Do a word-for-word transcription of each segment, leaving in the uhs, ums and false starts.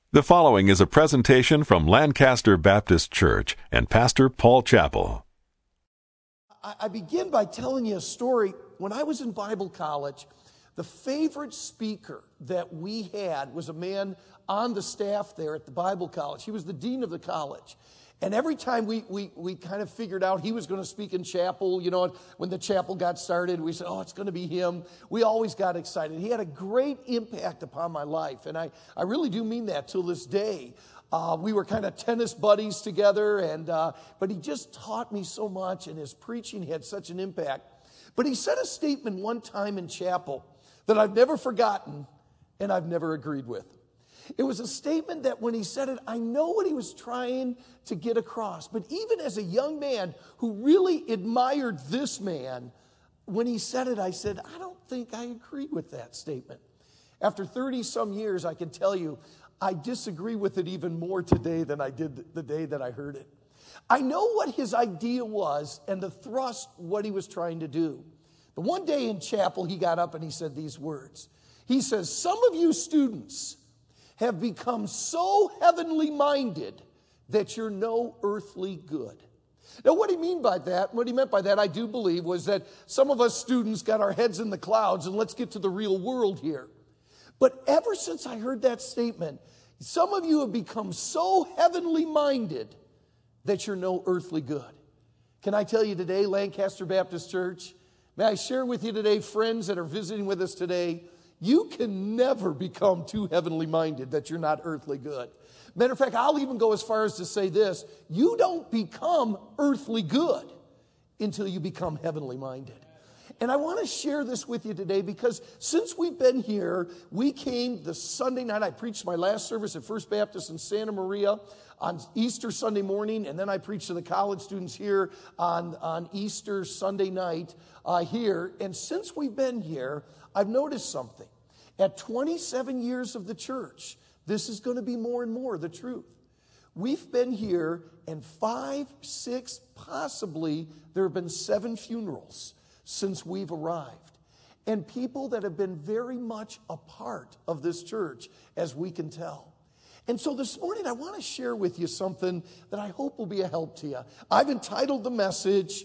The following is a presentation from Lancaster Baptist Church and Pastor Paul Chappell. I begin by telling you a story. When I was in Bible college, the favorite speaker that we had was a man on the staff there at the Bible college. He was the dean of the college. And every time we we we kind of figured out he was going to speak in chapel, you know, when the chapel got started, we said, oh, it's going to be him. We always got excited. He had a great impact upon my life, and I, I really do mean that till this day. Uh, we were kind of tennis buddies together, and uh, but he just taught me so much, and his preaching had such an impact. But he said a statement one time in chapel that I've never forgotten and I've never agreed with. It was a statement that when he said it, I know what he was trying to get across. But even as a young man who really admired this man, when he said it, I said, I don't think I agree with that statement. After thirty some years, I can tell you, I disagree with it even more today than I did the day that I heard it. I know what his idea was and the thrust, what he was trying to do. But one day in chapel, he got up and he said these words. He says, some of you students have become so heavenly minded that you're no earthly good. Now, what do you mean by that? What he meant by that, I do believe, was that some of us students got our heads in the clouds and let's get to the real world here. But ever since I heard that statement, some of you have become so heavenly minded that you're no earthly good. Can I tell you today, Lancaster Baptist Church, may I share with you today, friends that are visiting with us today, you can never become too heavenly minded that you're not earthly good. Matter of fact, I'll even go as far as to say this. You don't become earthly good until you become heavenly minded. And I want to share this with you today because since we've been here, we came the Sunday night. I preached my last service at First Baptist in Santa Maria on Easter Sunday morning, and then I preached to the college students here on, on Easter Sunday night uh, here. And since we've been here, I've noticed something. At twenty-seven years of the church, this is going to be more and more the truth. We've been here, and five, six, possibly, there have been seven funerals since we've arrived. And people that have been very much a part of this church, as we can tell. And so this morning, I want to share with you something that I hope will be a help to you. I've entitled the message,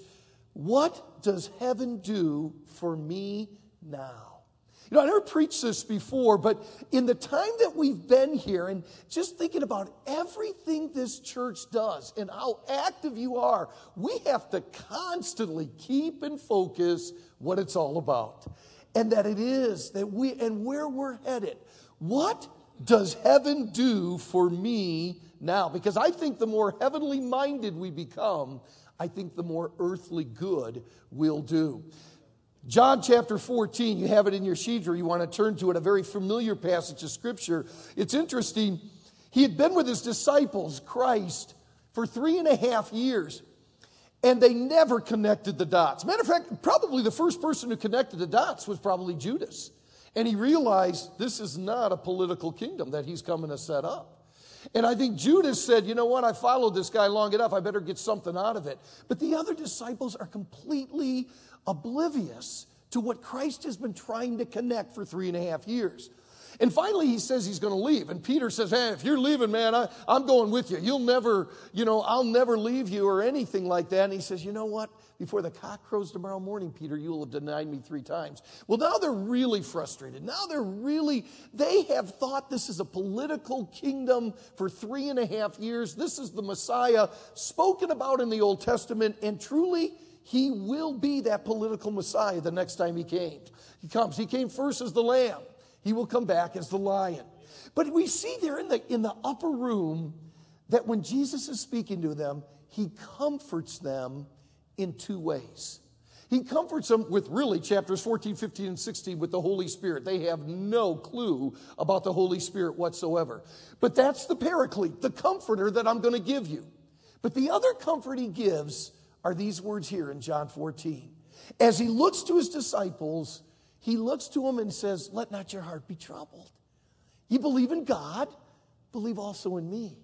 What Does Heaven Do for Me Now? You know, I never preached this before, but in the time that we've been here and just thinking about everything this church does and how active you are, we have to constantly keep in focus what it's all about. And that it is, that we, and where we're headed. What does heaven do for me now? Because I think the more heavenly minded we become, I think the more earthly good we'll do. John chapter fourteen, you have it in your sheet or you want to turn to it, a very familiar passage of Scripture. It's interesting. He had been with his disciples, Christ, for three and a half years, and they never connected the dots. Matter of fact, probably the first person who connected the dots was probably Judas. And he realized this is not a political kingdom that he's coming to set up. And I think Judas said, you know what, I followed this guy long enough, I better get something out of it. But the other disciples are completely oblivious to what Christ has been trying to connect for three and a half years. And finally, he says he's going to leave. And Peter says, hey, if you're leaving, man, I, I'm going with you. You'll never, you know, I'll never leave you or anything like that. And he says, you know what? Before the cock crows tomorrow morning, Peter, you will have denied me three times. Well, now they're really frustrated. Now they're really, they have thought this is a political kingdom for three and a half years. This is the Messiah spoken about in the Old Testament. And truly, he will be that political Messiah the next time he came. He comes. He came first as the lamb. He will come back as the lion. But we see there in the, in the upper room that when Jesus is speaking to them, he comforts them in two ways. He comforts them with really chapters fourteen, fifteen, and sixteen with the Holy Spirit. They have no clue about the Holy Spirit whatsoever. But that's the Paraclete, the comforter that I'm going to give you. But the other comfort he gives are these words here in John fourteen. As he looks to his disciples, he looks to them and says, let not your heart be troubled. You believe in God, believe also in me.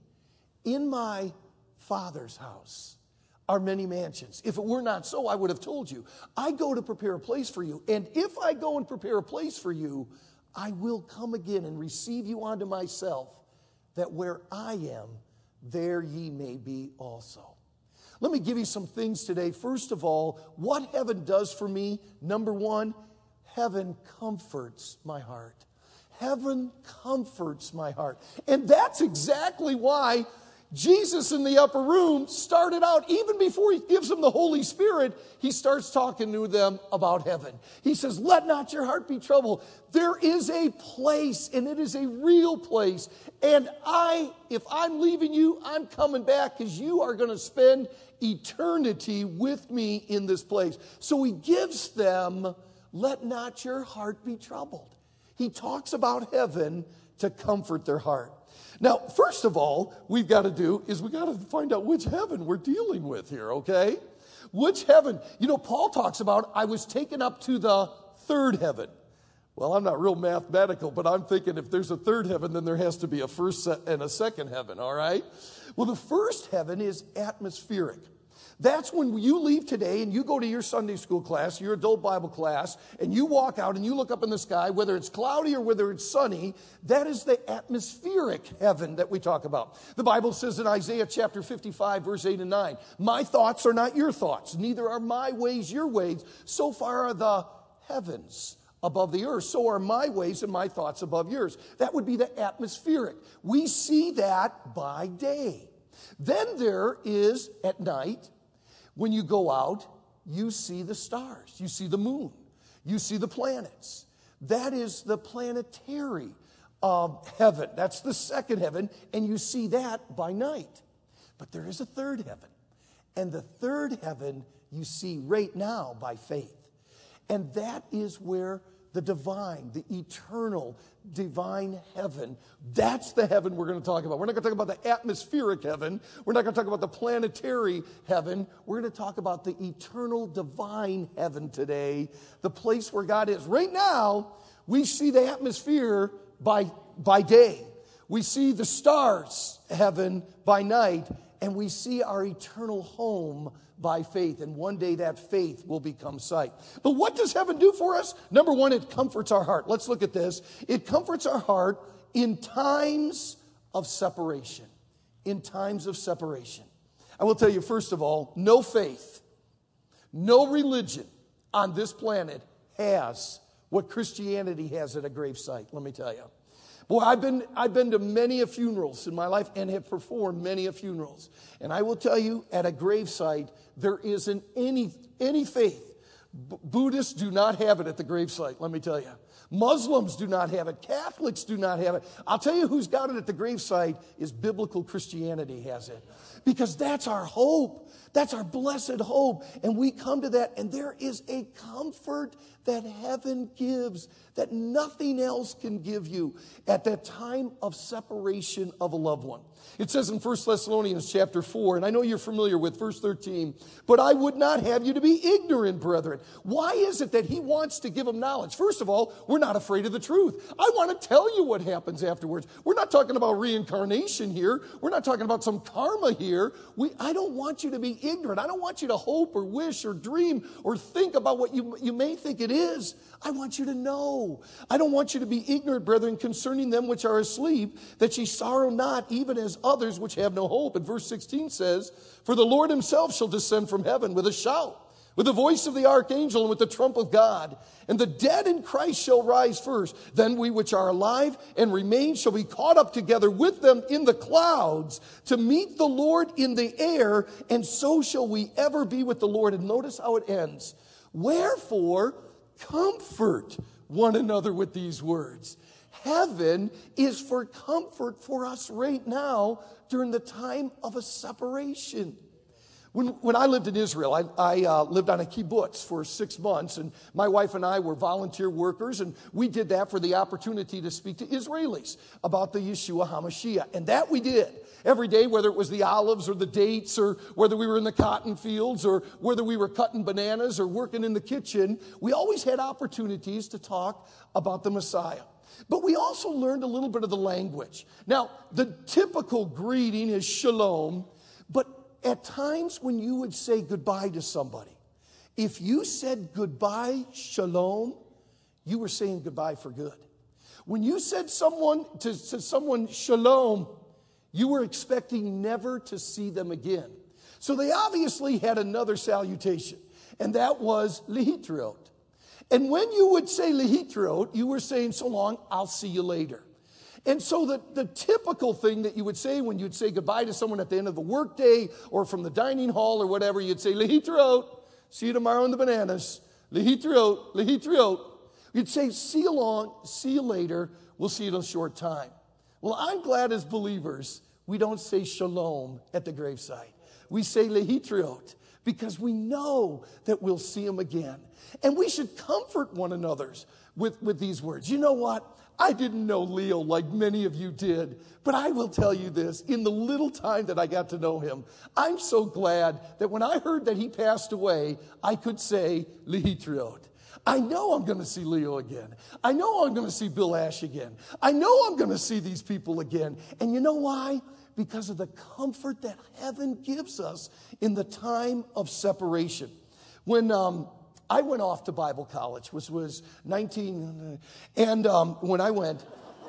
In my Father's house are many mansions. If it were not so, I would have told you. I go to prepare a place for you. And if I go and prepare a place for you, I will come again and receive you unto myself, that where I am, there ye may be also. Let me give you some things today. First of all, what heaven does for me, number one, heaven comforts my heart. Heaven comforts my heart. And that's exactly why Jesus in the upper room started out, even before he gives them the Holy Spirit, he starts talking to them about heaven. He says, let not your heart be troubled. There is a place, and it is a real place. And I, if I'm leaving you, I'm coming back because you are going to spend eternity with me in this place. So he gives them, let not your heart be troubled. He talks about heaven to comfort their heart. Now, first of all, we've got to do is we've got to find out which heaven we're dealing with here, okay? Which heaven? You know, Paul talks about, I was taken up to the third heaven. Well, I'm not real mathematical, but I'm thinking if there's a third heaven, then there has to be a first and a second heaven, all right? Well, the first heaven is atmospheric. That's when you leave today and you go to your Sunday school class, your adult Bible class, and you walk out and you look up in the sky, whether it's cloudy or whether it's sunny, that is the atmospheric heaven that we talk about. The Bible says in Isaiah chapter fifty-five, verse eight and nine, my thoughts are not your thoughts, neither are my ways your ways. So far are the heavens above the earth, so are my ways and my thoughts above yours. That would be the atmospheric. We see that by day. Then there is at night, when you go out, you see the stars, you see the moon, you see the planets. That is the planetary um, heaven. That's the second heaven, and you see that by night. But there is a third heaven, and the third heaven you see right now by faith. And that is where the divine, the eternal, divine heaven, that's the heaven we're going to talk about. We're not going to talk about the atmospheric heaven. We're not going to talk about the planetary heaven. We're going to talk about the eternal, divine heaven today, the place where God is. Right now, we see the atmosphere by, by day. We see the stars, heaven, by night, and we see our eternal home by faith, and one day that faith will become sight. But what does heaven do for us? Number one, it comforts our heart. Let's look at this. It comforts our heart in times of separation. In times of separation. I will tell you, first of all, no faith, no religion on this planet has what Christianity has at a gravesite, let me tell you. Boy, I've been, I've been to many a funerals in my life and have performed many a funerals. And I will tell you, at a gravesite, there isn't any, any faith. B- Buddhists do not have it at the gravesite, let me tell you. Muslims do not have it. Catholics do not have it. I'll tell you who's got it at the gravesite is biblical Christianity has it. Because that's our hope. That's our blessed hope. And we come to that, and there is a comfort that heaven gives that nothing else can give you at that time of separation of a loved one. It says in First Thessalonians chapter four, and I know you're familiar with verse thirteen, but I would not have you to be ignorant, brethren. Why is it that he wants to give them knowledge? First of all, we're not afraid of the truth. I want to tell you what happens afterwards. We're not talking about reincarnation here. We're not talking about some karma here. We, I don't want you to be ignorant. I don't want you to hope or wish or dream or think about what you, you may think it is. I want you to know. I don't want you to be ignorant, brethren, concerning them which are asleep, that ye sorrow not, even as others which have no hope. And verse sixteen says, for the Lord himself shall descend from heaven with a shout, with the voice of the archangel, and with the trump of God. And the dead in Christ shall rise first. Then we which are alive and remain shall be caught up together with them in the clouds to meet the Lord in the air, and so shall we ever be with the Lord. And notice how it ends. Wherefore, comfort one another with these words. Heaven is for comfort for us right now during the time of a separation. When, when I lived in Israel, I, I uh, lived on a kibbutz for six months, and my wife and I were volunteer workers, and we did that for the opportunity to speak to Israelis about the Yeshua HaMashiach. And that we did. Every day, whether it was the olives or the dates, or whether we were in the cotton fields, or whether we were cutting bananas or working in the kitchen, we always had opportunities to talk about the Messiah. But we also learned a little bit of the language. Now, the typical greeting is shalom, but at times when you would say goodbye to somebody, if you said goodbye, shalom, you were saying goodbye for good. When you said someone to, to someone shalom, You were expecting never to see them again. So they obviously had another salutation, and that was lehitraot. And when you would say lehitraot, you were saying, so long, I'll see you later. And so the, the typical thing that you would say when you'd say goodbye to someone at the end of the workday or from the dining hall or whatever, you'd say, lehitraot, see you tomorrow in the bananas. Lehitraot, lehitraot. You'd say, see you long, see you later, we'll see you in a short time. Well, I'm glad as believers, we don't say shalom at the graveside. We say lehitraot because we know that we'll see him again. And we should comfort one another with, with these words. You know what? I didn't know Leo like many of you did, but I will tell you this, in the little time that I got to know him, I'm so glad that when I heard that he passed away, I could say lehitraot. I know I'm going to see Leo again. I know I'm going to see Bill Ash again. I know I'm going to see these people again. And you know why? Because of the comfort that heaven gives us in the time of separation. When um, I went off to Bible college, which was nineteen, and um, when I went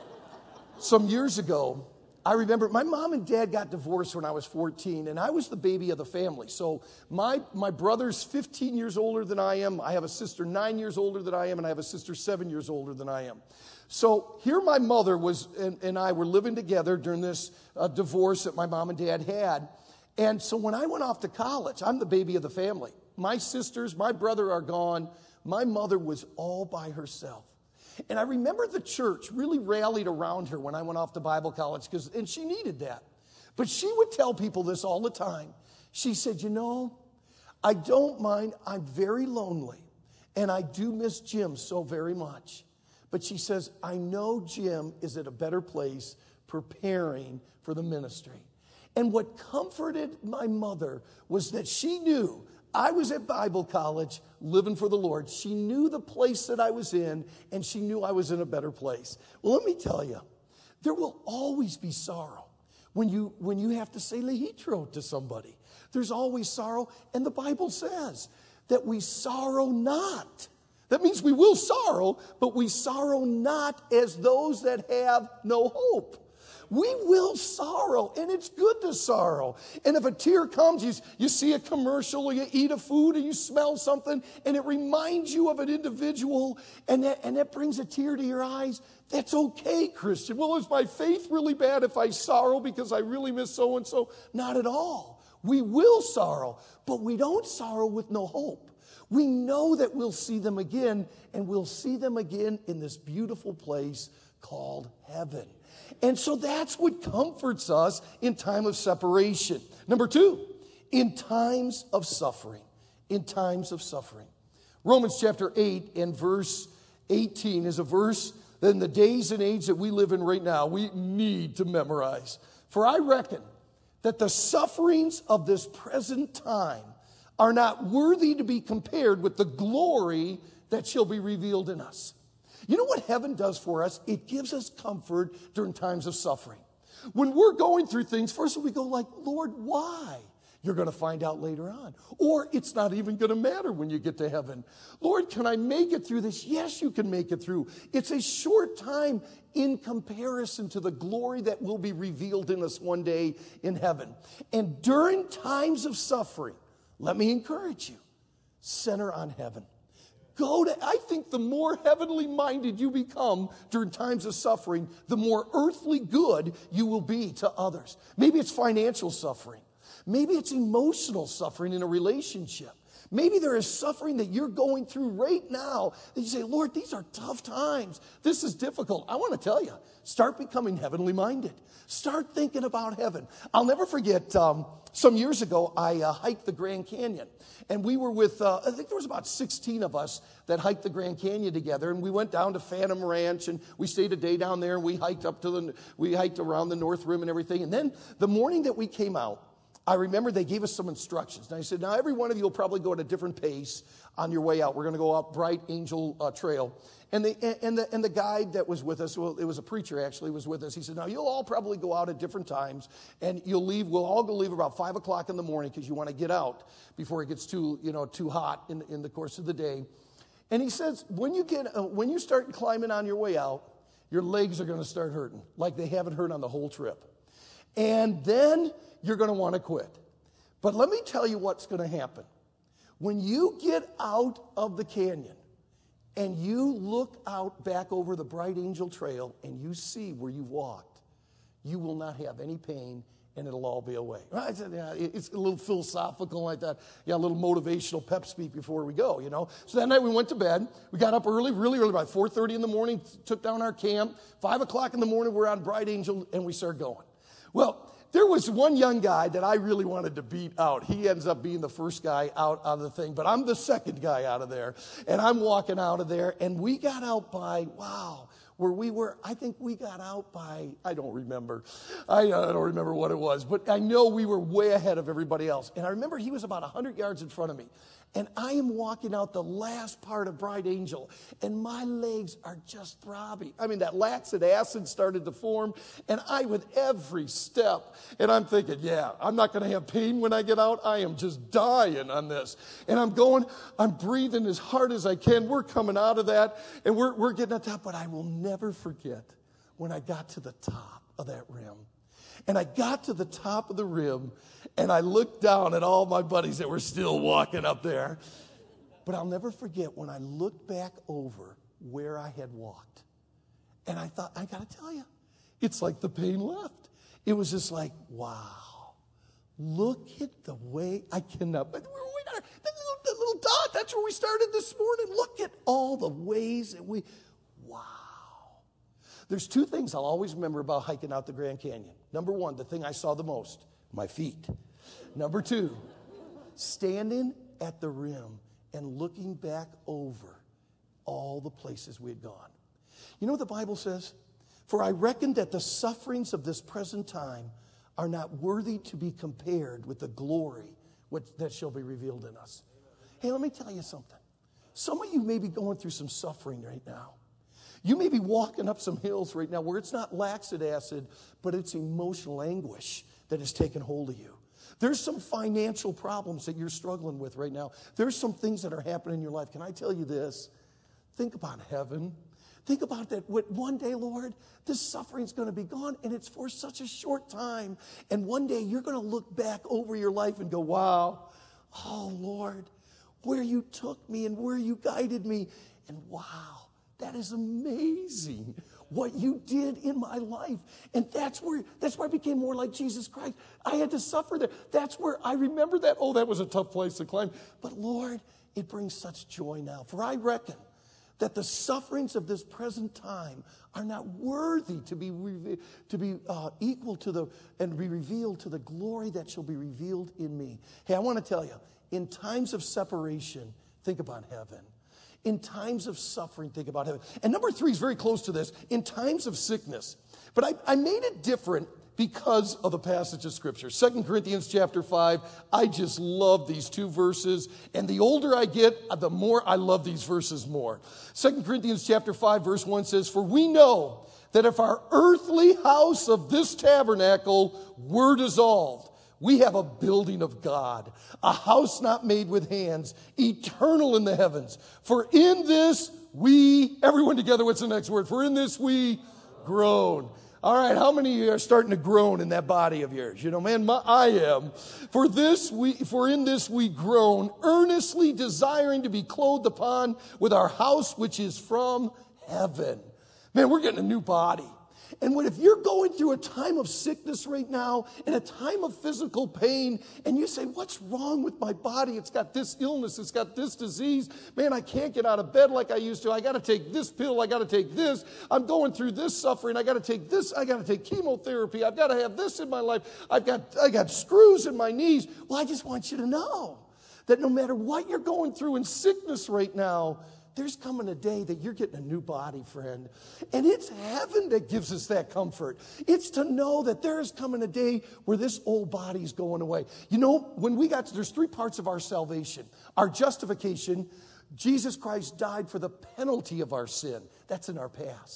some years ago, I remember my mom and dad got divorced when I was fourteen, and I was the baby of the family. So my, my brother's fifteen years older than I am. I have a sister nine years older than I am, and I have a sister seven years older than I am. So here my mother was and, and I were living together during this uh, divorce that my mom and dad had. And so when I went off to college, I'm the baby of the family. My sisters, my brother are gone. My mother was all by herself. And I remember the church really rallied around her when I went off to Bible college, because and she needed that. But she would tell people this all the time. She said, you know, I don't mind. I'm very lonely, and I do miss Jim so very much. But she says, I know Jim is at a better place preparing for the ministry. And what comforted my mother was that she knew I was at Bible college living for the Lord. She knew the place that I was in, and she knew I was in a better place. Well, let me tell you, there will always be sorrow when you, when you have to say lehitraot to somebody. There's always sorrow, and the Bible says that we sorrow not. That means we will sorrow, but we sorrow not as those that have no hope. We will sorrow, and it's good to sorrow. And if a tear comes, you, you see a commercial, or you eat a food, or you smell something, and it reminds you of an individual, and that, and that brings a tear to your eyes, that's okay, Christian. Well, is my faith really bad if I sorrow because I really miss so-and-so? Not at all. We will sorrow, but we don't sorrow with no hope. We know that we'll see them again, and we'll see them again in this beautiful place called heaven. And so that's what comforts us in time of separation. Number two, in times of suffering. In times of suffering. Romans chapter eight and verse eighteen is a verse that in the days and age that we live in right now, we need to memorize. For I reckon that the sufferings of this present time are not worthy to be compared with the glory that shall be revealed in us. You know what heaven does for us? It gives us comfort during times of suffering. When we're going through things, first we go like, Lord, why? You're going to find out later on. Or it's not even going to matter when you get to heaven. Lord, can I make it through this? Yes, you can make it through. It's a short time in comparison to the glory that will be revealed in us one day in heaven. And during times of suffering, let me encourage you, center on heaven. Go to, I think the more heavenly minded you become during times of suffering, the more earthly good you will be to others. Maybe it's financial suffering. Maybe it's emotional suffering in a relationship. Maybe there is suffering that you're going through right now that you say, Lord, these are tough times. This is difficult. I want to tell you, start becoming heavenly minded. Start thinking about heaven. I'll never forget, um, some years ago, I uh, hiked the Grand Canyon. And we were with, uh, I think there was about sixteen of us that hiked the Grand Canyon together. And we went down to Phantom Ranch, and we stayed a day down there, and we hiked up to the, we hiked around the North Rim and everything. And then the morning that we came out, I remember they gave us some instructions. And I said, now every one of you will probably go at a different pace on your way out. We're going to go up Bright Angel uh, Trail. And the, and, the, and the guide that was with us, well, it was a preacher actually, was with us. He said, now you'll all probably go out at different times. And you'll leave, we'll all go leave about five o'clock in the morning because you want to get out before it gets too, you know, too hot in, in the course of the day. And he says, when you, get, uh, when you start climbing on your way out, your legs are going to start hurting like they haven't hurt on the whole trip. And then you're going to want to quit. But let me tell you what's going to happen. When you get out of the canyon and you look out back over the Bright Angel Trail and you see where you walked, you will not have any pain and it'll all be away. I said, yeah, it's a little philosophical like that. Yeah, a little motivational pep speak before we go, you know. So that night we went to bed. We got up early, really early, about four thirty in the morning, took down our camp. five o'clock in the morning, we're on Bright Angel, and we started going. Well, there was one young guy that I really wanted to beat out. He ends up being the first guy out of the thing, but I'm the second guy out of there. And I'm walking out of there, and we got out by, wow, where we were, I think we got out by, I don't remember. I, I don't remember what it was, but I know we were way ahead of everybody else. And I remember he was about one hundred yards in front of me. And I am walking out the last part of Bright Angel, and my legs are just throbbing. I mean, that lactic acid started to form, and I, with every step, and I'm thinking, yeah, I'm not going to have pain when I get out. I am just dying on this. And I'm going, I'm breathing as hard as I can. We're coming out of that, and we're, we're getting at the top, but I will never forget when I got to the top of that rim. And I got to the top of the rim, and I looked down at all my buddies that were still walking up there. But I'll never forget when I looked back over where I had walked. And I thought, I got to tell you, it's like the pain left. It was just like, wow, look at the way I cannot. But we're way down, that little, that little dot, that's where we started this morning. Look at all the ways that we, wow. There's two things I'll always remember about hiking out the Grand Canyon. Number one, the thing I saw the most, my feet. Number two, standing at the rim and looking back over all the places we had gone. You know what the Bible says? For I reckon that the sufferings of this present time are not worthy to be compared with the glory which, that shall be revealed in us. Hey, let me tell you something. Some of you may be going through some suffering right now. You may be walking up some hills right now where it's not lactic acid, but it's emotional anguish that has taken hold of you. There's some financial problems that you're struggling with right now. There's some things that are happening in your life. Can I tell you this? Think about heaven. Think about that. One day, Lord, this suffering's going to be gone, and it's for such a short time. And one day, you're going to look back over your life and go, wow, oh, Lord, where you took me and where you guided me. And wow. That is amazing what you did in my life. And that's where that's where I became more like Jesus Christ. I had to suffer there. That's where I remember that. Oh, that was a tough place to climb. But Lord, it brings such joy now. For I reckon that the sufferings of this present time are not worthy to be to be uh, equal to the and be revealed to the glory that shall be revealed in me. Hey, I want to tell you, in times of separation, think about heaven. In times of suffering, think about heaven. And number three is very close to this. In times of sickness. But I, I made it different because of the passage of Scripture. Second Corinthians chapter five. I just love these two verses. And the older I get, the more I love these verses more. Second Corinthians chapter five, verse one says, for we know that if our earthly house of this tabernacle were dissolved, we have a building of God, a house not made with hands, eternal in the heavens. For in this we, everyone together, what's the next word? For in this we groan. All right, how many of you are starting to groan in that body of yours? You know, man, my, I am. For this we, for in this we groan, earnestly desiring to be clothed upon with our house which is from heaven. Man, we're getting a new body. And what if you're going through a time of sickness right now and a time of physical pain and you say, what's wrong with my body? It's got this illness. It's got this disease. Man, I can't get out of bed like I used to. I got to take this pill. I got to take this. I'm going through this suffering. I got to take this. I got to take chemotherapy. I've got to have this in my life. I've got, I got screws in my knees. Well, I just want you to know that no matter what you're going through in sickness right now, there's coming a day that you're getting a new body, friend. And it's heaven that gives us that comfort. It's to know that there is coming a day where this old body's going away. You know, when we got to, there's three parts of our salvation. Our justification, Jesus Christ died for the penalty of our sin. That's in our past.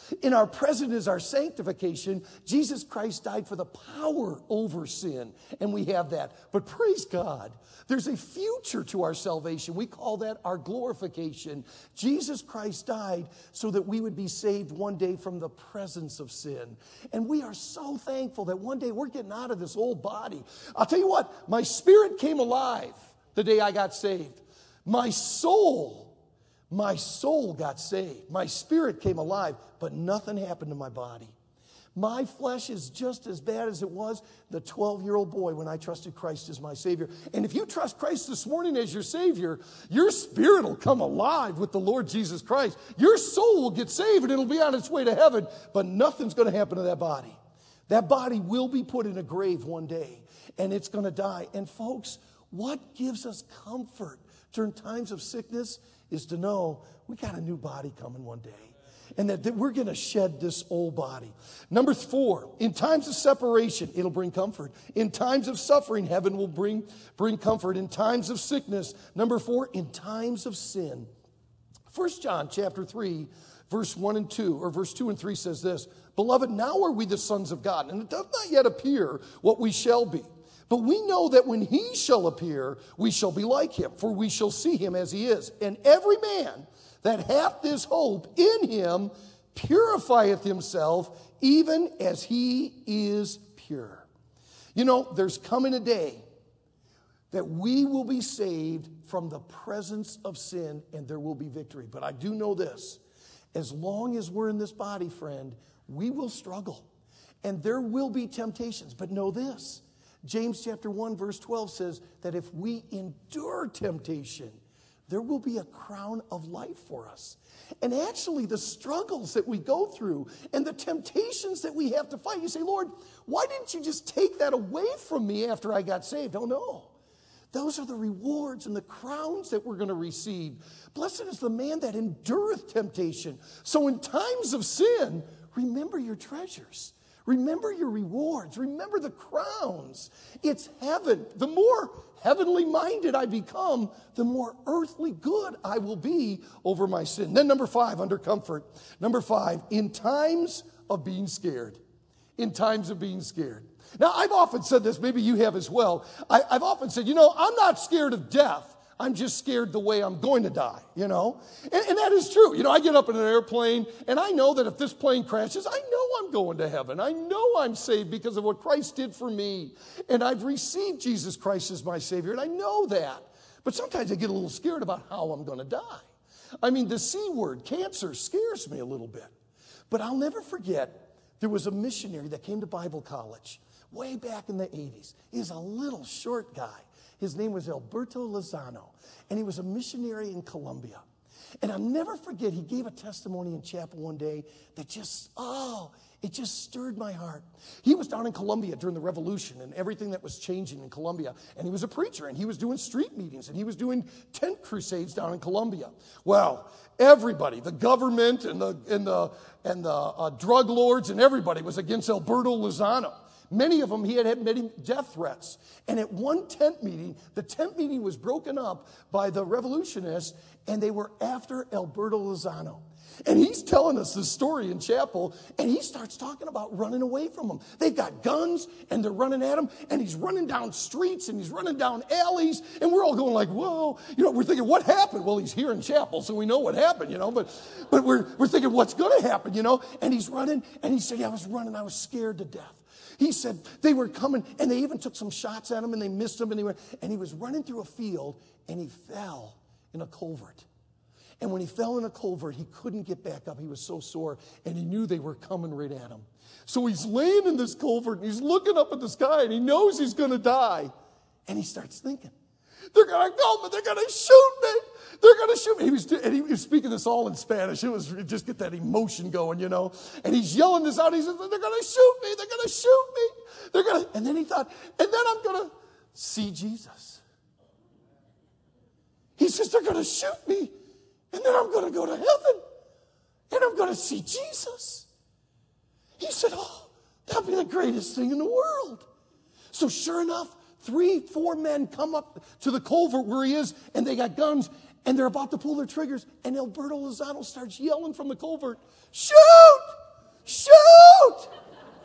In our present is our sanctification. Jesus Christ died for the power over sin, and we have that. But praise God, there's a future to our salvation. We call that our glorification. Jesus Christ died so that we would be saved one day from the presence of sin. And we are so thankful that one day we're getting out of this old body. I'll tell you what, my spirit came alive the day I got saved. My soul My soul got saved. My spirit came alive, but nothing happened to my body. My flesh is just as bad as it was the twelve-year-old boy when I trusted Christ as my Savior. And if you trust Christ this morning as your Savior, your spirit will come alive with the Lord Jesus Christ. Your soul will get saved and it'll be on its way to heaven, but nothing's going to happen to that body. That body will be put in a grave one day, and it's going to die. And folks, what gives us comfort during times of sickness is to know we got a new body coming one day. And that, that we're going to shed this old body. Number four, in times of separation, it'll bring comfort. In times of suffering, heaven will bring, bring comfort. In times of sickness, number four, in times of sin. First John chapter three, verse one and two, or verse two and three says this, Beloved, now are we the sons of God, and it does not yet appear what we shall be. But we know that when he shall appear, we shall be like him, for we shall see him as he is. And every man that hath this hope in him purifieth himself, even as he is pure. You know, there's coming a day that we will be saved from the presence of sin, and there will be victory. But I do know this. As long as we're in this body, friend, we will struggle. And there will be temptations. But know this. James chapter one verse twelve says that if we endure temptation, there will be a crown of life for us. And actually the struggles that we go through and the temptations that we have to fight, you say, Lord, why didn't you just take that away from me after I got saved? Oh no. Those are the rewards and the crowns that we're going to receive. Blessed is the man that endureth temptation. So in times of sin, remember your treasures. Remember your rewards. Remember the crowns. It's heaven. The more heavenly minded I become, the more earthly good I will be over my sin. Then number five, under comfort. Number five, in times of being scared. In times of being scared. Now, I've often said this, maybe you have as well. I, I've often said, you know, I'm not scared of death. I'm just scared the way I'm going to die, you know. And, and that is true. You know, I get up in an airplane, and I know that if this plane crashes, I know I'm going to heaven. I know I'm saved because of what Christ did for me. And I've received Jesus Christ as my Savior, and I know that. But sometimes I get a little scared about how I'm going to die. I mean, the C word, cancer, scares me a little bit. But I'll never forget, there was a missionary that came to Bible college way back in the eighties. He was a little short guy. His name was Alberto Lozano, and he was a missionary in Colombia. And I'll never forget, he gave a testimony in chapel one day that just, oh, it just stirred my heart. He was down in Colombia during the revolution and everything that was changing in Colombia. And he was a preacher, and he was doing street meetings, and he was doing tent crusades down in Colombia. Well, everybody, the government and the, and the, and the uh, drug lords and everybody was against Alberto Lozano. Many of them, he had had many death threats. And at one tent meeting, the tent meeting was broken up by the revolutionists, and they were after Alberto Lozano. And he's telling us this story in chapel, and he starts talking about running away from them. They've got guns, and they're running at him, and he's running down streets, and he's running down alleys, and we're all going like, whoa. You know, we're thinking, what happened? Well, he's here in chapel, so we know what happened, you know, but but we're, we're thinking, what's going to happen, you know? And he's running, and he said, yeah, I was running, I was scared to death. He said they were coming, and they even took some shots at him, and they missed him, and, they were, and he was running through a field, and he fell in a culvert. And when he fell in a culvert, he couldn't get back up. He was so sore, and he knew they were coming right at him. So he's laying in this culvert, and he's looking up at the sky, and he knows he's going to die. And he starts thinking, they're going to come, and they're going to shoot me. They're going to shoot me. He was, and he was speaking this all in Spanish. It was just get that emotion going, you know. And he's yelling this out. He says, they're going to shoot me. They're going to shoot me. They're going to. And then he thought, and then I'm going to see Jesus. He says, they're going to shoot me. And then I'm going to go to heaven. And I'm going to see Jesus. He said, oh, that'd be the greatest thing in the world. So sure enough, three, four men come up to the culvert where he is, and they got guns. And they're about to pull their triggers, and Alberto Lozano starts yelling from the culvert, shoot! Shoot!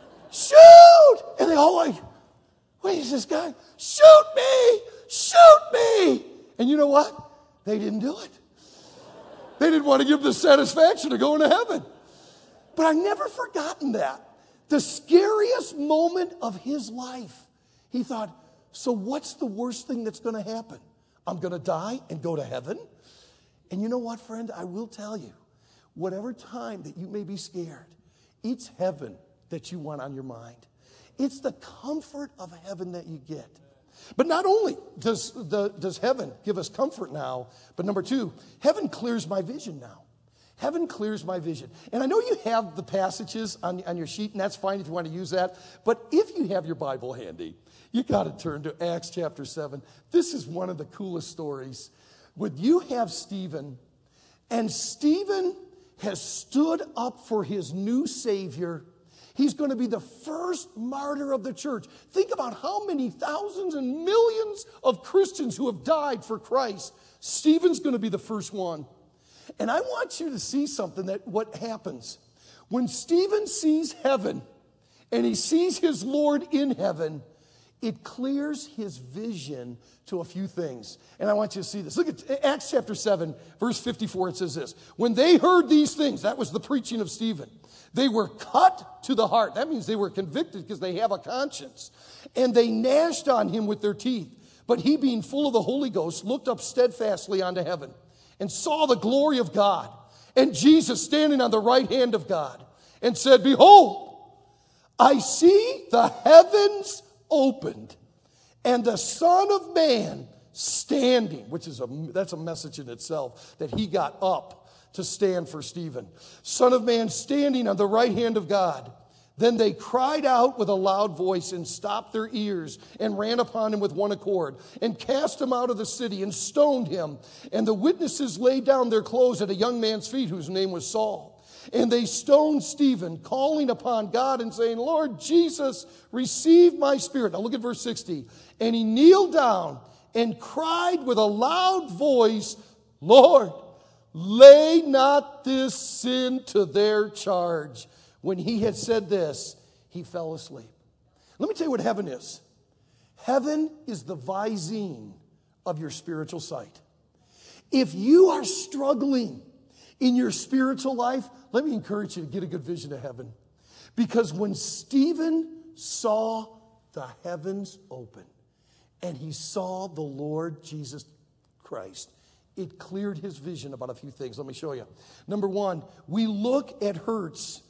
Shoot! And they all like, wait, is this guy? Shoot me! Shoot me! And you know what? They didn't do it. They didn't want to give the satisfaction of going to heaven. But I've never forgotten that. The scariest moment of his life, he thought, so what's the worst thing that's going to happen? I'm going to die and go to heaven? And you know what, friend? I will tell you, whatever time that you may be scared, it's heaven that you want on your mind. It's the comfort of heaven that you get. But not only does, the, does heaven give us comfort now, but number two, heaven clears my vision now. Heaven clears my vision. And I know you have the passages on, on your sheet, and that's fine if you want to use that. But if you have your Bible handy, you got to turn to Acts chapter seven. This is one of the coolest stories. Would you have Stephen, and Stephen has stood up for his new Savior. He's going to be the first martyr of the church. Think about how many thousands and millions of Christians who have died for Christ. Stephen's going to be the first one. And I want you to see something that what happens. When Stephen sees heaven and he sees his Lord in heaven, it clears his vision to a few things. And I want you to see this. Look at Acts chapter seven, verse fifty-four. It says this. When they heard these things, that was the preaching of Stephen, they were cut to the heart. That means they were convicted because they have a conscience. And they gnashed on him with their teeth. But he, being full of the Holy Ghost, looked up steadfastly onto heaven and saw the glory of God and Jesus standing on the right hand of God and said, behold, I see the heavens opened and the Son of Man standing, which is a, that's a message in itself, that he got up to stand for Stephen. Son of Man standing on the right hand of God. Then they cried out with a loud voice and stopped their ears and ran upon him with one accord and cast him out of the city and stoned him. And the witnesses laid down their clothes at a young man's feet whose name was Saul. And they stoned Stephen, calling upon God and saying, Lord Jesus, receive my spirit. Now look at verse sixty. And he kneeled down and cried with a loud voice, Lord, lay not this sin to their charge. When he had said this, he fell asleep. Let me tell you what heaven is. Heaven is the Visine of your spiritual sight. If you are struggling in your spiritual life, let me encourage you to get a good vision of heaven. Because when Stephen saw the heavens open and he saw the Lord Jesus Christ, it cleared his vision about a few things. Let me show you. Number one, we look at hurts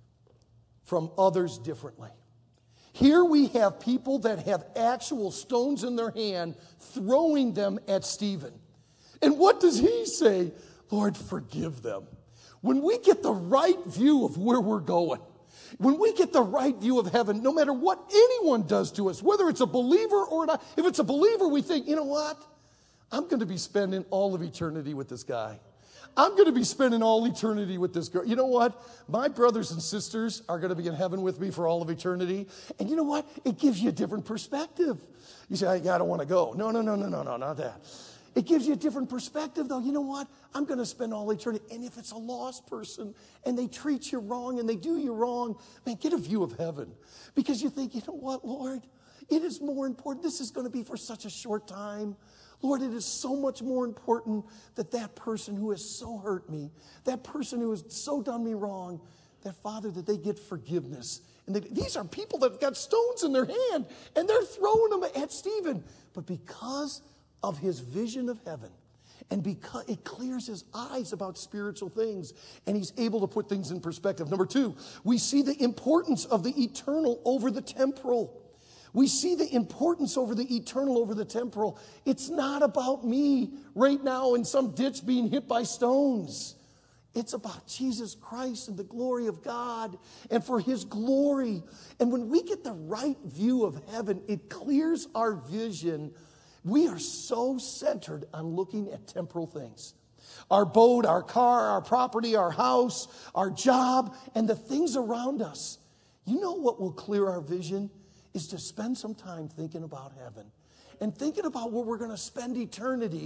from others differently. Here we have people that have actual stones in their hand throwing them at Stephen. And what does he say? Lord, forgive them. When we get the right view of where we're going, when we get the right view of heaven, no matter what anyone does to us, whether it's a believer or not, if it's a believer, we think, you know what? I'm going to be spending all of eternity with this guy. I'm going to be spending all eternity with this girl. You know what? My brothers and sisters are going to be in heaven with me for all of eternity. And you know what? It gives you a different perspective. You say, I don't want to go. No, no, no, no, no, no, not that. It gives you a different perspective, though. You know what? I'm going to spend all eternity. And if it's a lost person and they treat you wrong and they do you wrong, man, get a view of heaven. Because you think, you know what, Lord? It is more important. This is going to be for such a short time. Lord, it is so much more important that that person who has so hurt me, that person who has so done me wrong, that, Father, that they get forgiveness. And they, these are people that have got stones in their hand, and they're throwing them at Stephen. But because of his vision of heaven, and because it clears his eyes about spiritual things, and he's able to put things in perspective. Number two, we see the importance of the eternal over the temporal. We see the importance over the eternal over the temporal. It's not about me right now in some ditch being hit by stones. It's about Jesus Christ and the glory of God and for his glory. And when we get the right view of heaven, it clears our vision. We are so centered on looking at temporal things. Our boat, our car, our property, our house, our job, and the things around us. You know what will clear our vision? Is to spend some time thinking about heaven and thinking about where we're going to spend eternity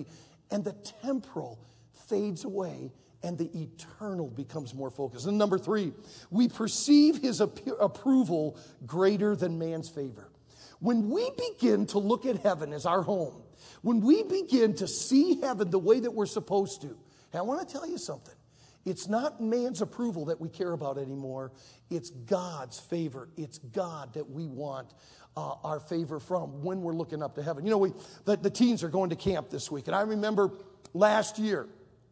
and the temporal fades away, and the eternal becomes more focused. And number three, we perceive his ap- approval greater than man's favor. When we begin to look at heaven as our home, when we begin to see heaven the way that we're supposed to, and I want to tell you something. It's not man's approval that we care about anymore. It's God's favor. It's God that we want uh, our favor from when we're looking up to heaven. You know, we the, the teens are going to camp this week. And I remember last year,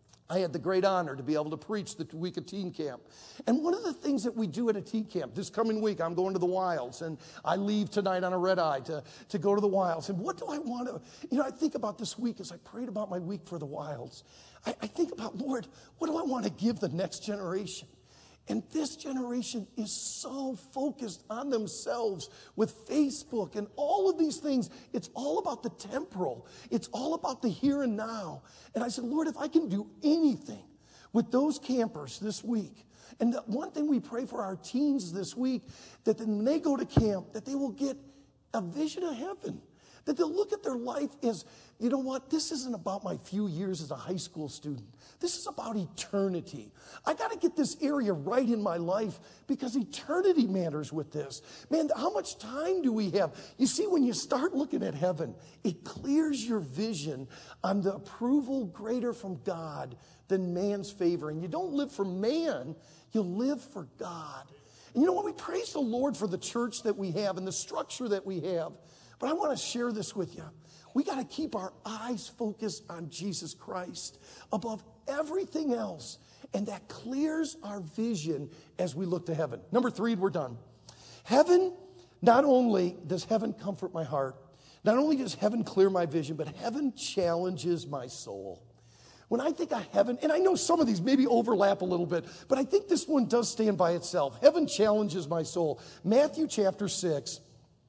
I had the great honor to be able to preach the week of teen camp. And one of the things that we do at a teen camp, this coming week, I'm going to the Wilds, and I leave tonight on a red eye to, to go to the Wilds. And what do I want to, you know, I think about this week as I prayed about my week for the Wilds. I, I think about, Lord, what do I want to give the next generation? And this generation is so focused on themselves with Facebook and all of these things. It's all about the temporal. It's all about the here and now. And I said, Lord, if I can do anything with those campers this week, and the one thing we pray for our teens this week, that when they go to camp, that they will get a vision of heaven. That they'll look at their life as, you know what, this isn't about my few years as a high school student. This is about eternity. I got to get this area right in my life because eternity matters with this. Man, how much time do we have? You see, when you start looking at heaven, it clears your vision on the approval greater from God than man's favor. And you don't live for man, you live for God. And you know what? We praise the Lord for the church that we have and the structure that we have. But I want to share this with you. We got to keep our eyes focused on Jesus Christ above everything else. And that clears our vision as we look to heaven. Number three, we're done. Heaven, not only does heaven comfort my heart, not only does heaven clear my vision, but heaven challenges my soul. When I think of heaven, and I know some of these maybe overlap a little bit, but I think this one does stand by itself. Heaven challenges my soul. Matthew chapter six.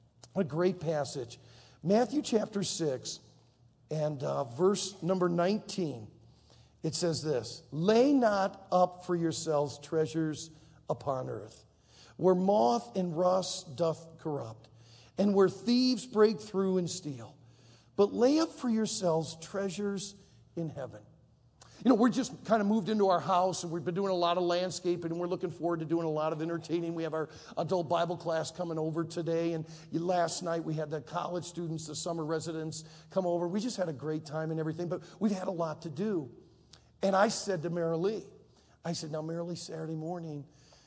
A great passage. Matthew chapter six and uh, verse number nineteen. It says this, lay not up for yourselves treasures upon earth, where moth and rust doth corrupt, and where thieves break through and steal. But lay up for yourselves treasures in heaven. You know, we're just kind of moved into our house, and we've been doing a lot of landscaping, and we're looking forward to doing a lot of entertaining. We have our adult Bible class coming over today, and last night we had the college students, the summer residents come over. We just had a great time and everything, but we've had a lot to do. And I said to Mary Lee, I said, now, Mary Lee, Saturday morning,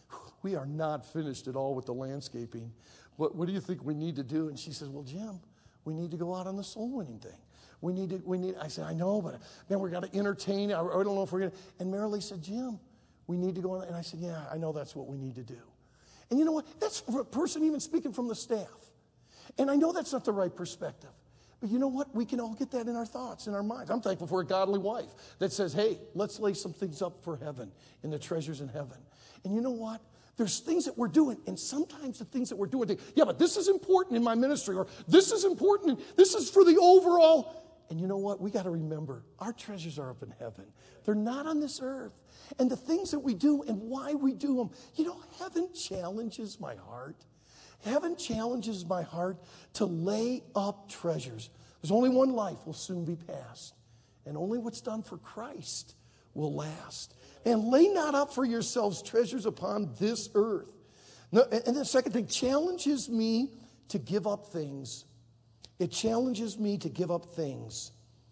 we are not finished at all with the landscaping. What, what do you think we need to do? And she says, well, Jim, we need to go out on the soul winning thing. We need to, we need, I said, I know, but man, we've got to entertain. I, I don't know if we're going to. And Mary Lee said, Jim, we need to go on. And I said, yeah, I know that's what we need to do. And you know what? That's for a person even speaking from the staff. And I know that's not the right perspective. But you know what? We can all get that in our thoughts, in our minds. I'm thankful for a godly wife that says, hey, let's lay some things up for heaven and the treasures in heaven. And you know what? There's things that we're doing, and sometimes the things that we're doing, they, yeah, but this is important in my ministry, or this is important, this is for the overall. And you know what? We got to remember, our treasures are up in heaven. They're not on this earth. And the things that we do and why we do them, you know, heaven challenges my heart. Heaven challenges my heart to lay up treasures. There's only one life will soon be passed. And only what's done for Christ will last. And lay not up for yourselves treasures upon this earth. No, and the second thing, challenges me to give up things. It challenges me to give up things.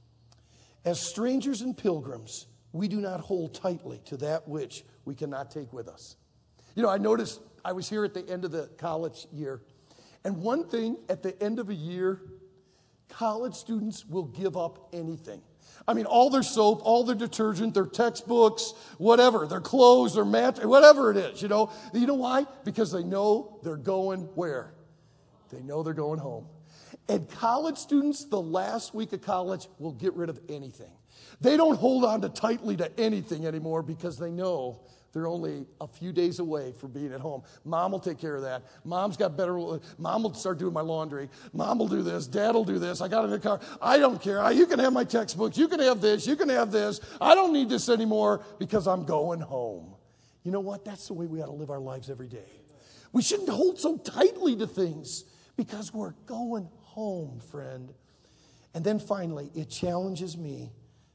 As strangers and pilgrims, we do not hold tightly to that which we cannot take with us. You know, I noticed I was here at the end of the college year. And one thing, at the end of a year, college students will give up anything. I mean, all their soap, all their detergent, their textbooks, whatever, their clothes, their mat, whatever it is, you know. You know why? Because they know they're going where? They know they're going home. And college students, the last week of college, will get rid of anything. They don't hold on to tightly to anything anymore because they know they're only a few days away from being at home. Mom will take care of that. Mom's got better, Mom will start doing my laundry. Mom will do this. Dad will do this. I got in the car. I don't care. You can have my textbooks. You can have this. You can have this. I don't need this anymore because I'm going home. You know what? That's the way we got to live our lives every day. We shouldn't hold so tightly to things because we're going home, friend. And then finally, it challenges me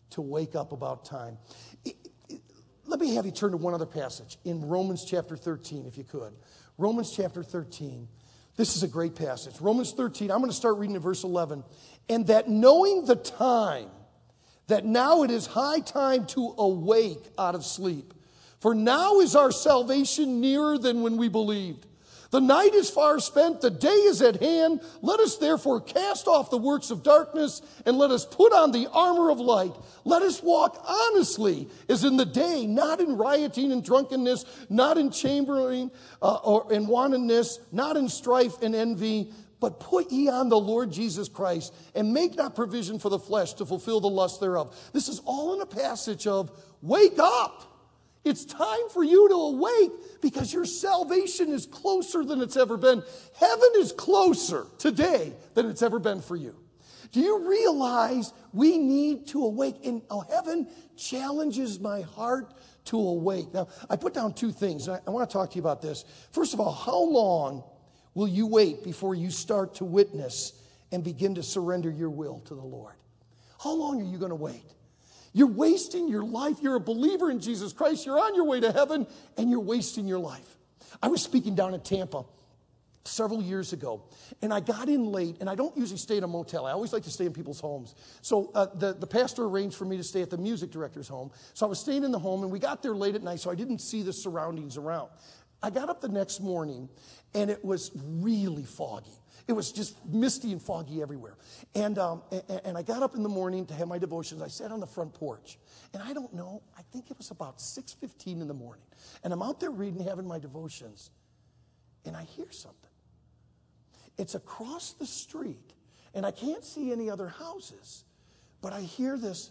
to wake up about time. It, it, let me have you turn to one other passage in Romans chapter thirteen, if you could. Romans chapter thirteen. This is a great passage. Romans thirteen, I'm going to start reading at verse eleven. And that knowing the time, that now it is high time to awake out of sleep. For now is our salvation nearer than when we believed. The night is far spent, the day is at hand. Let us therefore cast off the works of darkness, and let us put on the armor of light. Let us walk honestly as in the day, not in rioting and drunkenness, not in chambering uh, or in wantonness, not in strife and envy, but put ye on the Lord Jesus Christ, and make not provision for the flesh to fulfill the lust thereof. This is all in a passage of wake up. It's time for you to awake because your salvation is closer than it's ever been. Heaven is closer today than it's ever been for you. Do you realize we need to awake? And oh, heaven challenges my heart to awake. Now, I put down two things. I, I want to talk to you about this. First of all, how long will you wait before you start to witness and begin to surrender your will to the Lord? How long are you going to wait? You're wasting your life. You're a believer in Jesus Christ. You're on your way to heaven, and you're wasting your life. I was speaking down in Tampa several years ago, and I got in late, and I don't usually stay in a motel. I always like to stay in people's homes. So uh, the, the pastor arranged for me to stay at the music director's home. So I was staying in the home, and we got there late at night, so I didn't see the surroundings around. I got up the next morning, and it was really foggy. It was just misty and foggy everywhere. And, um, and, and I got up in the morning to have my devotions. I sat on the front porch. And I don't know, I think it was about six fifteen in the morning. And I'm out there reading, having my devotions. And I hear something. It's across the street. And I can't see any other houses. But I hear this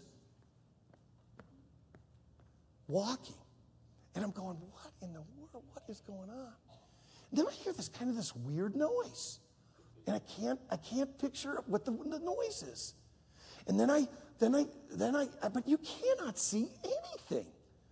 walking. And I'm going, what in the world? What is going on? And then I hear this kind of this weird noise. And I can't, I can't picture what the, the noise is. And then I, then I, then I, but you cannot see anything.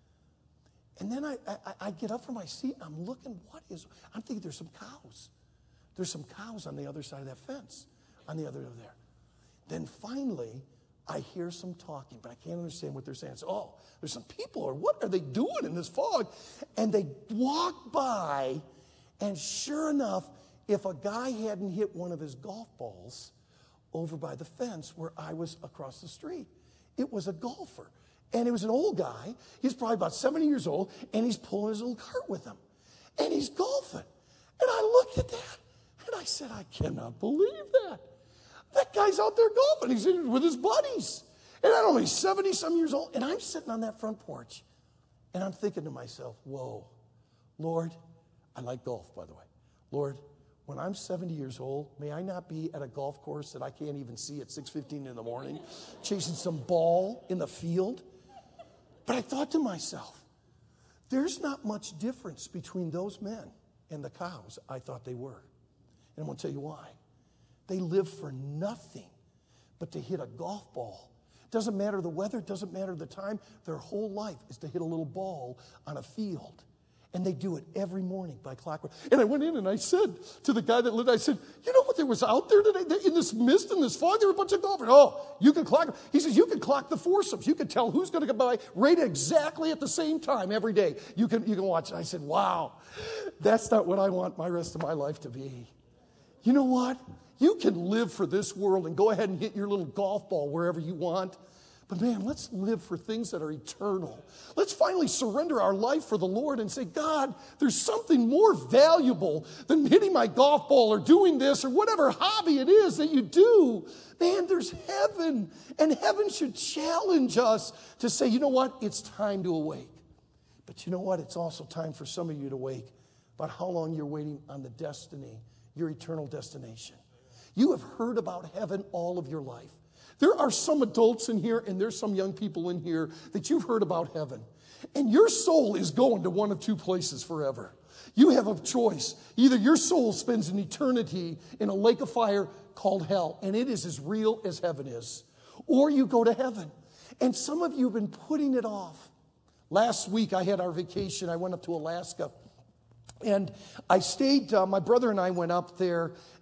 And then I, I, I get up from my seat. I'm looking, what is, I'm thinking there's some cows. There's some cows on the other side of that fence, on the other end of there. Then finally, I hear some talking, but I can't understand what they're saying. So, oh, there's some people, or what are they doing in this fog? And they walk by, and sure enough, if a guy hadn't hit one of his golf balls over by the fence where I was across the street, it was a golfer. And it was an old guy. He's probably about seventy years old, and he's pulling his little cart with him. And he's golfing. And I looked at that, and I said, I cannot believe that. That guy's out there golfing. He's in with his buddies. And I don't know, he's seventy-some years old. And I'm sitting on that front porch, and I'm thinking to myself, whoa, Lord, I like golf, by the way. Lord, when I'm seventy years old, may I not be at a golf course that I can't even see at six fifteen in the morning, chasing some ball in the field. But I thought to myself, there's not much difference between those men and the cows I thought they were. And I'm going to tell you why. They live for nothing but to hit a golf ball. Doesn't matter the weather, doesn't matter the time. Their whole life is to hit a little ball on a field. And they do it every morning by clockwork. And I went in and I said to the guy that lived, I said, you know what there was out there today? In this mist and this fog, there were a bunch of golfers. Oh, you can clock. He says, you can clock the foursomes. You can tell who's going to come by, rated exactly at the same time every day. You can, you can watch it. I said, wow, that's not what I want my rest of my life to be. You know what? You can live for this world and go ahead and hit your little golf ball wherever you want. But man, let's live for things that are eternal. Let's finally surrender our life for the Lord and say, God, there's something more valuable than hitting my golf ball or doing this or whatever hobby it is that you do. Man, there's heaven. And heaven should challenge us to say, you know what? It's time to awake. But you know what? It's also time for some of you to wake about how long you're waiting on the destiny, your eternal destination. You have heard about heaven all of your life. There are some adults in here and there's some young people in here that you've heard about heaven. And your soul is going to one of two places forever. You have a choice. Either your soul spends an eternity in a lake of fire called hell, and it is as real as heaven is. Or you go to heaven. And some of you have been putting it off. Last week I had our vacation. I went up to Alaska. And I stayed, uh, my brother and I went up there,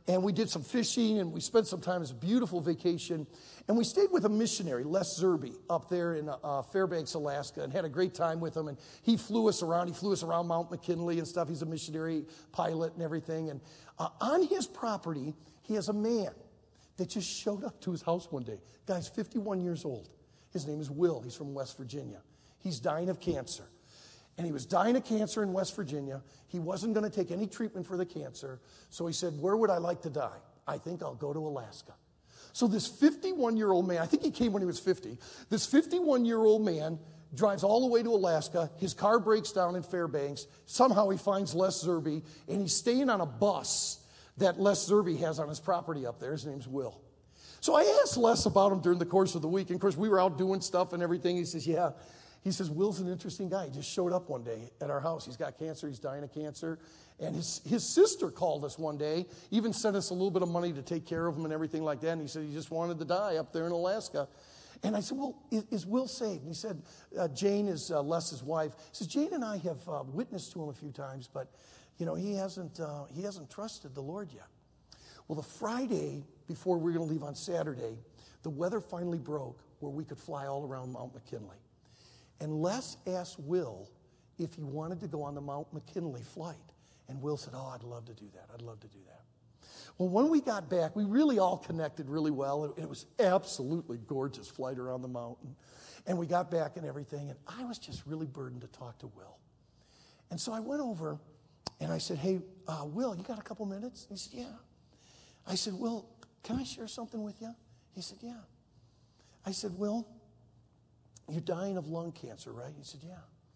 and we did some fishing, and we spent some time. It was a beautiful vacation. And we stayed with a missionary, Les Zerby, up there in uh, Fairbanks, Alaska, and had a great time with him. And he flew us around. He flew us around Mount McKinley and stuff. He's a missionary pilot and everything. And uh, on his property, he has a man that just showed up to his house one day. Guy's fifty-one years old. His name is Will. He's from West Virginia. He's dying of cancer. And he was dying of cancer in West Virginia. He wasn't going to take any treatment for the cancer. So he said, where would I like to die? I think I'll go to Alaska. So this fifty-one-year-old man, I think he came when he was fifty. This fifty-one-year-old man drives all the way to Alaska. His car breaks down in Fairbanks. Somehow he finds Les Zerby, and he's staying on a bus that Les Zerby has on his property up there. His name's Will. So I asked Les about him during the course of the week. And, of course, we were out doing stuff and everything. He says, yeah. He says, Will's an interesting guy. He just showed up one day at our house. He's got cancer. He's dying of cancer. And his, his sister called us one day, even sent us a little bit of money to take care of him and everything like that. And he said he just wanted to die up there in Alaska. And I said, well, is, is Will saved? And he said, uh, Jane is uh, Les's wife. He says, Jane and I have uh, witnessed to him a few times, but, you know, he hasn't, uh, he hasn't trusted the Lord yet. Well, the Friday before we were going to leave on Saturday, the weather finally broke where we could fly all around Mount McKinley. And Les asked Will if he wanted to go on the Mount McKinley flight. And Will said, oh, I'd love to do that. I'd love to do that. Well, when we got back, we really all connected really well. It, it was absolutely gorgeous flight around the mountain. And we got back and everything. And I was just really burdened to talk to Will. And so I went over and I said, hey, uh, Will, you got a couple minutes? He said, yeah. I said, Will, can I share something with you? He said, yeah. I said, Will, you're dying of lung cancer, right? He said, yeah.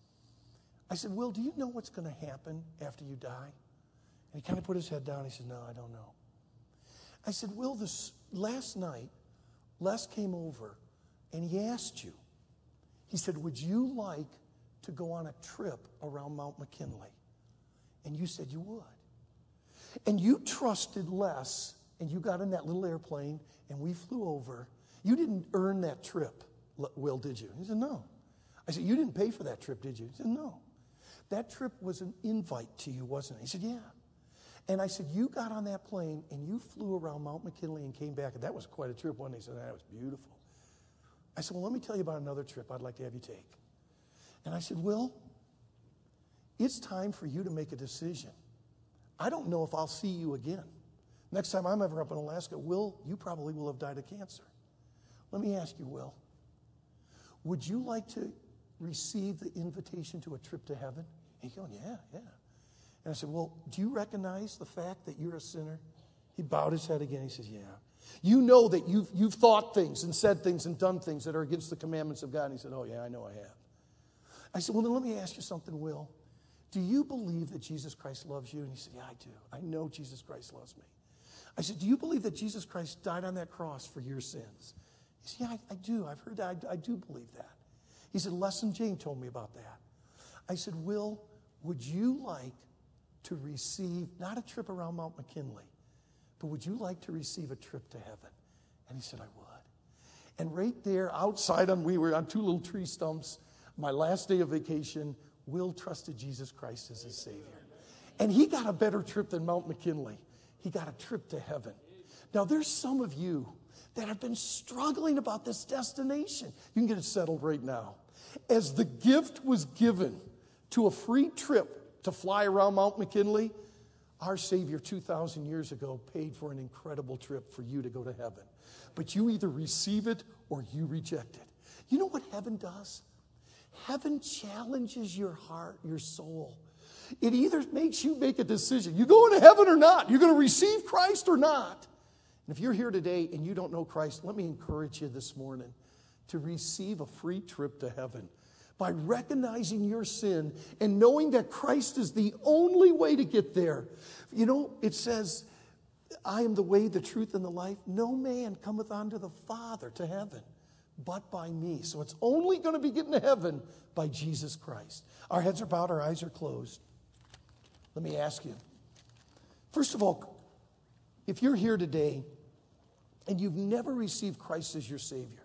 I said, Will, do you know what's going to happen after you die? And he kind of put his head down. He said, no, I don't know. I said, Will, this last night, Les came over and he asked you. He said, would you like to go on a trip around Mount McKinley? And you said you would. And you trusted Les, and you got in that little airplane, and we flew over. You didn't earn that trip, Will, did you? He said, no. I said, you didn't pay for that trip, did you? He said, no. That trip was an invite to you, wasn't it? He said, yeah. And I said, you got on that plane, and you flew around Mount McKinley and came back, and that was quite a trip, wasn't it? He said, that was beautiful. I said, well, let me tell you about another trip I'd like to have you take. And I said, Will, it's time for you to make a decision. I don't know if I'll see you again. Next time I'm ever up in Alaska, Will, you probably will have died of cancer. Let me ask you, Will, would you like to receive the invitation to a trip to heaven? And he goes, yeah, yeah. And I said, well, do you recognize the fact that you're a sinner? He bowed his head again. He says, yeah. You know that you've, you've thought things and said things and done things that are against the commandments of God. And he said, oh, yeah, I know I have. I said, well, then let me ask you something, Will. Do you believe that Jesus Christ loves you? And he said, yeah, I do. I know Jesus Christ loves me. I said, do you believe that Jesus Christ died on that cross for your sins? He said, yeah, I, I do. I've heard that. I, I do believe that. He said, Les and Jane told me about that. I said, Will, would you like to receive, not a trip around Mount McKinley, but would you like to receive a trip to heaven? And he said, I would. And right there outside, on we were on two little tree stumps, my last day of vacation, Will trusted Jesus Christ as his Savior. And he got a better trip than Mount McKinley. He got a trip to heaven. Now, there's some of you that have been struggling about this destination. You can get it settled right now. As the gift was given to a free trip to fly around Mount McKinley, our Savior two thousand years ago paid for an incredible trip for you to go to heaven. But you either receive it or you reject it. You know what heaven does? Heaven challenges your heart, your soul. It either makes you make a decision. You going to heaven or not? You're going to receive Christ or not? And if you're here today and you don't know Christ, let me encourage you this morning to receive a free trip to heaven by recognizing your sin and knowing that Christ is the only way to get there. You know, it says, I am the way, the truth, and the life. No man cometh unto the Father, to heaven, but by me. So it's only going to be getting to heaven by Jesus Christ. Our heads are bowed, our eyes are closed. Let me ask you. First of all, if you're here today and you've never received Christ as your Savior,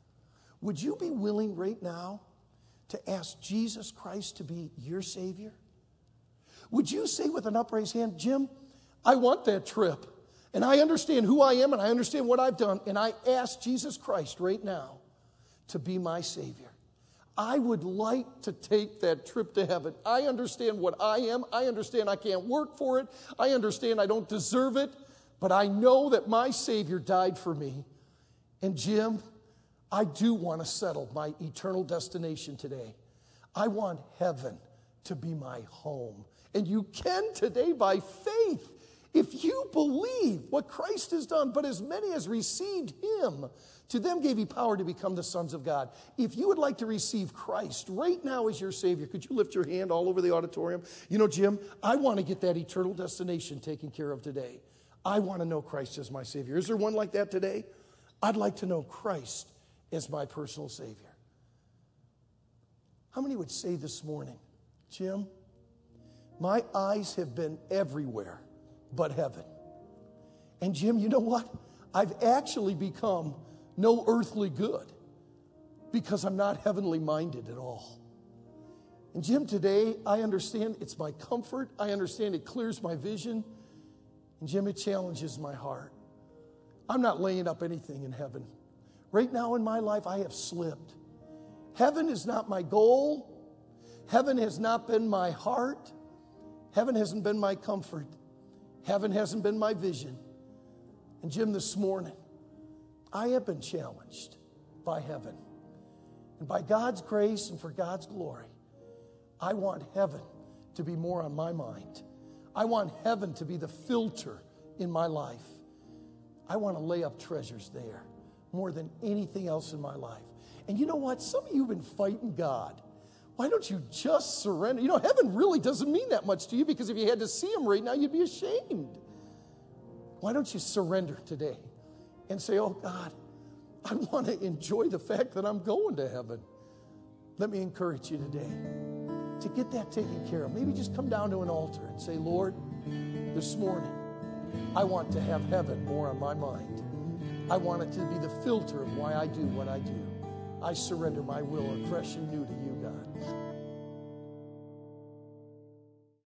would you be willing right now to ask Jesus Christ to be your Savior? Would you say with an upraised hand, Jim, I want that trip. And I understand who I am and I understand what I've done. And I ask Jesus Christ right now to be my Savior. I would like to take that trip to heaven. I understand what I am. I understand I can't work for it. I understand I don't deserve it. But I know that my Savior died for me. And Jim, I do want to settle my eternal destination today. I want heaven to be my home. And you can today by faith. If you believe what Christ has done, but as many as received him, to them gave he power to become the sons of God. If you would like to receive Christ right now as your Savior, could you lift your hand all over the auditorium? You know, Jim, I want to get that eternal destination taken care of today. I want to know Christ as my Savior. Is there one like that today? I'd like to know Christ as my personal Savior. How many would say this morning, Jim, my eyes have been everywhere but heaven. And Jim, you know what? I've actually become no earthly good because I'm not heavenly minded at all. And Jim, today I understand it's my comfort. I understand it clears my vision. And Jim, it challenges my heart. I'm not laying up anything in heaven. Right now in my life, I have slipped. Heaven is not my goal. Heaven has not been my heart. Heaven hasn't been my comfort. Heaven hasn't been my vision. And Jim, this morning, I have been challenged by heaven. And by God's grace and for God's glory, I want heaven to be more on my mind. I want heaven to be the filter in my life. I want to lay up treasures there more than anything else in my life. And you know what? Some of you have been fighting God. Why don't you just surrender? You know, heaven really doesn't mean that much to you because if you had to see him right now, you'd be ashamed. Why don't you surrender today and say, oh God, I want to enjoy the fact that I'm going to heaven. Let me encourage you today to get that taken care of. Maybe just come down to an altar and say, Lord, this morning, I want to have heaven more on my mind. I want it to be the filter of why I do what I do. I surrender my will afresh and new to you.